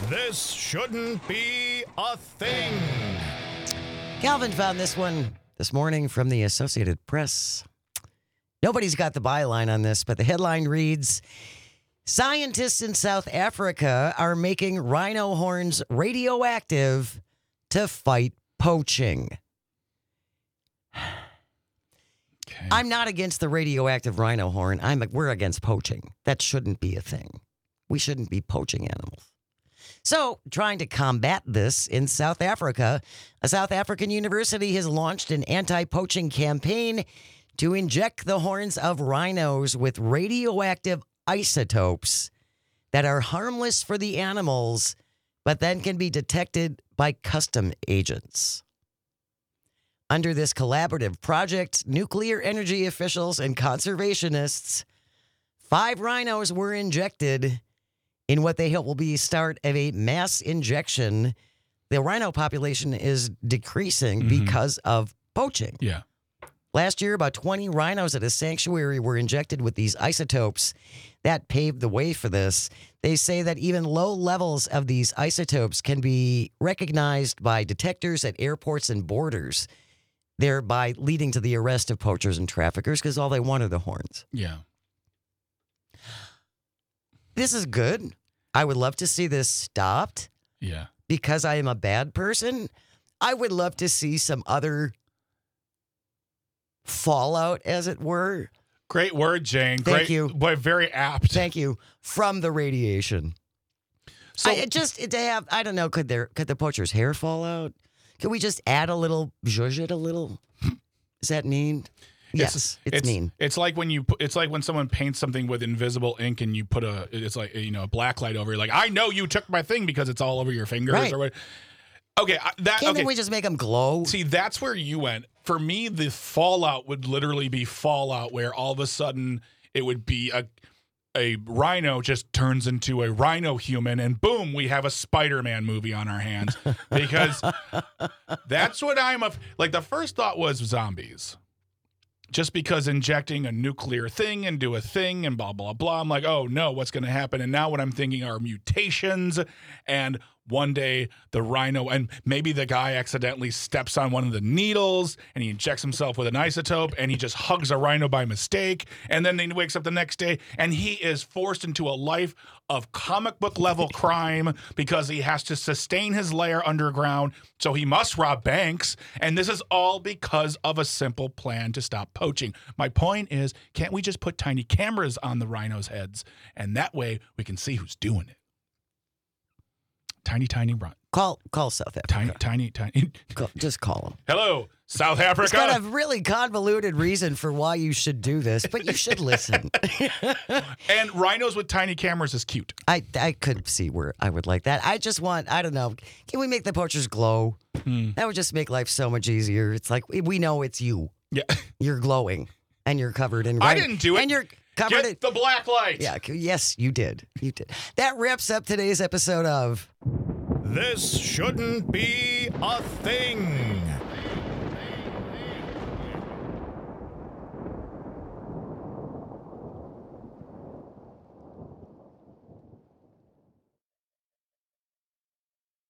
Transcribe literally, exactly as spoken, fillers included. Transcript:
This shouldn't be a thing. Calvin found this one this morning from the Associated Press. Nobody's got the byline on this, but the headline reads, scientists in South Africa are making rhino horns radioactive to fight poaching. Okay. I'm not against the radioactive rhino horn. I'm we're against poaching. That shouldn't be a thing. We shouldn't be poaching animals. So, trying to combat this in South Africa, a South African university has launched an anti-poaching campaign to inject the horns of rhinos with radioactive isotopes that are harmless for the animals, but then can be detected by custom agents. Under this collaborative project, nuclear energy officials and conservationists, five rhinos were injected in what they hope will be the start of a mass injection. The rhino population is decreasing Mhm. because of poaching. Yeah. Last year, about twenty rhinos at a sanctuary were injected with these isotopes. That paved the way for this. They say that even low levels of these isotopes can be recognized by detectors at airports and borders, thereby leading to the arrest of poachers and traffickers because all they want are the horns. Yeah. This is good. I would love to see this stopped Yeah. because I am a bad person. I would love to see some other fallout, as it were. Great word, Jane. Thank Great, you. But very apt. Thank you. From the radiation. So I, it just to have, I don't know, could there could the poacher's hair fall out? Could we just add a little, zhuzh it a little? Is that mean? Yes, it's, mean. It's like when you put, it's like when someone paints something with invisible ink and you put a it's like you know a black light over. You're like, I know you took my thing because it's all over your fingers Right. or what. Okay, I- that Can't okay. we just make them glow? See, that's where you went. For me, the fallout would literally be fallout, where all of a sudden it would be a a rhino just turns into a rhino human, and boom, we have a Spider-Man movie on our hands. Because that's what I'm a, like. The first thought was zombies. Just because injecting a nuclear thing into a thing and blah, blah, blah. I'm like, oh, no, what's going to happen? And now what I'm thinking are mutations. And one day the rhino, and maybe the guy accidentally steps on one of the needles and he injects himself with an isotope and he just hugs a rhino by mistake. And then he wakes up the next day and he is forced into a life of comic book level crime because he has to sustain his lair underground. So he must rob banks. And this is all because of a simple plan to stop poaching. My point is, can't we just put tiny cameras on the rhinos' heads? And that way we can see who's doing it. Tiny, tiny run. Call call South Africa. Tiny, tiny, tiny. Call, just call them. Hello, South It's Africa. got a really convoluted reason for why you should do this, but you should listen. And rhinos with tiny cameras is cute. I I could see where I would like that. I just want, I don't know, can we make the poachers glow? Hmm. That would just make life so much easier. It's like, we we know it's you. Yeah. You're glowing, and you're covered in I rhino- didn't do it. And you're covered in... Get the black light. Yeah, c- yes, you did. You did. That wraps up today's episode of... This shouldn't be a thing.